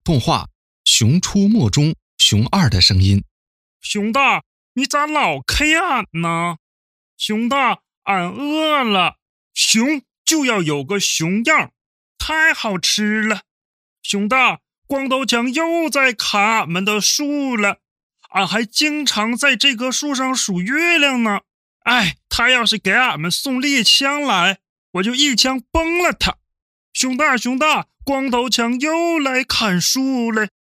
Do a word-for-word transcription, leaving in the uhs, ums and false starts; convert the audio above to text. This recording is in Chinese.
动画《熊出没》中熊二的声音。 熊大，你咋老看俺呢？熊大，俺饿了。熊就要有个熊样，太好吃了。熊大，光头强又在砍俺们的树了，俺还经常在这棵树上数月亮呢。哎，他要是给俺们送猎枪来，我就一枪崩了他。熊大，熊大，光头强又来砍树了，